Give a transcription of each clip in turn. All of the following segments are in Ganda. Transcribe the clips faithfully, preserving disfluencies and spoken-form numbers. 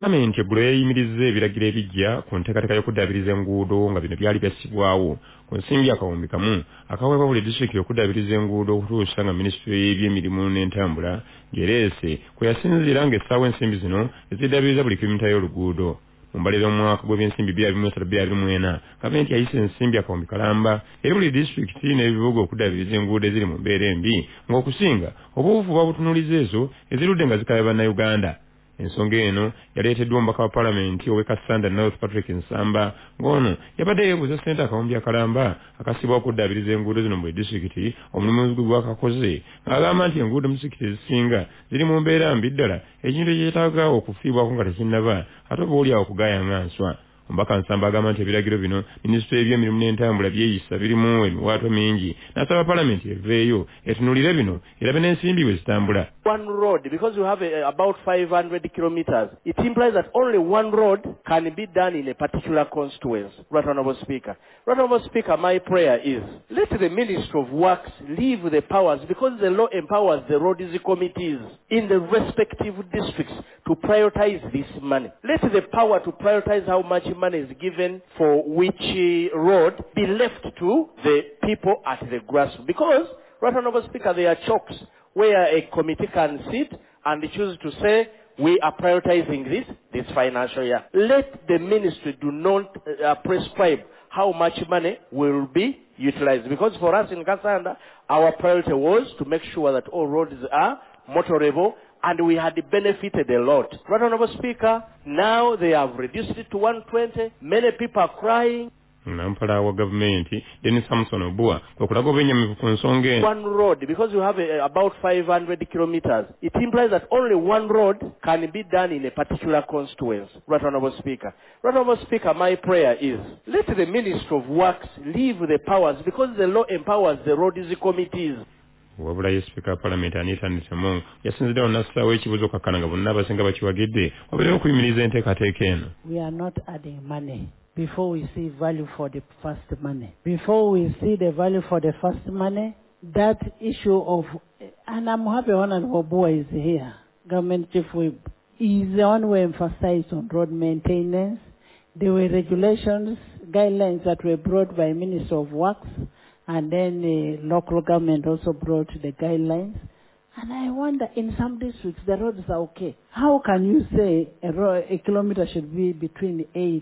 Parliament eggulo yayimiriza ebiragiro ebijja ku nteekateeka y'okuddaabiriza enguudo nga bino byali byassibwawo ku nsimbi akawumbi kamu akaweebwa buli disitulikiti okuddaabiriza enguudo okutuusa nga minisitule y'ebyemirimu n'entambula ng'ereese kwe yasinziira ng'essaawa ensimbi zino eziddaabiriza buli kilomita y'oluguudo. Mu mbaliro omwaka gw'ebyensimbi bbiri abiri mu esatu bbiri abiri mu ena gavumenti yayisa ensimbi akawumbi kalamba eri buli disitulikiti n'ebibuga okuddaabiriza enguudo eziri mu mbeera embi ng'okusinga obuufu babutunuliza ezo ezirudde nga zikaya bannayuganda. Ensonga eno yaleeteddwa omubaka wa Palamenti ow'e Kasanda North Patrick Nsamba ng'ono yabadde yeebuuza ssente akawumbi akalamba akasibwa okuddaabiriza enguudo zino mu buli disitulikiti omulimu gwe gwakakoze ng'agamba nti enguudo mu disitulikiti ezisinga ziri mu mbeera mbi ddala ekintu ekyetaaga okufiibwako nga tekinnaba ate oba oliawo okugayanga nswa. Omubaka Nsamba agamba nti ebiragiro bino minisitule y'ebyemirimu n'entambula byeyisa birimu emiwaatwa mingi n'asaba Palamenti eveeyo etunuulire bino erabe n'ensimbi bwe zitambula. One road, because you have a, about five hundred kilometers, it implies that only one road can be done in a particular constituency. Right Honorable Speaker. Right Honorable Speaker, my prayer is, let the Ministry of Works leave the powers, because the law empowers the roads committees in the respective districts to prioritize this money. Let the power to prioritize how much money is given for which uh, road be left to the people at the grassroots. Because, Right Honorable Speaker, there are chokes where a committee can sit and choose to say, we are prioritizing this, this financial year. Let the ministry do not uh, prescribe how much money will be utilized. Because for us in Kasanda, our priority was to make sure that all roads are motorable, and we had benefited a lot. Right Honorable Speaker, now they have reduced it to one twenty. Many people are crying. Nampala wa gavumenti Dennis Samson Obua okulaga obunyamivu ku nsonga eno. One road, because you have a, about five hundred kilometers, it implies that only one road can be done in a particular constituency. Right Honorable Speaker. Right Honorable Speaker, my prayer is, let the Ministry of Works leave the powers, because the law empowers the roads committees. Wabula ye Speaker of Parliament Anita Nitamo yasinzidde onnassaawo ekibuzo kakkana nga bonna abasinga bakiwagidde wabeerewo okuyimiriza enteekateeka eno. We are not adding money before we see value for the first money. Before we see the value for the first money, that issue of, and I'm happy Honorable Boy is here, Government Chief Whip, is the one who emphasized on road maintenance. There were regulations, guidelines that were brought by Minister of Works, and then the local government also brought the guidelines. And I wonder, in some districts, the roads are okay. How can you say a, road, a kilometer should be between eight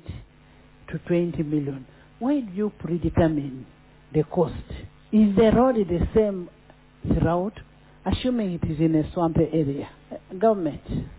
to twenty million? Why do you predetermine the cost? Is the road the same throughout, assuming it is in a swampy area? Uh, government.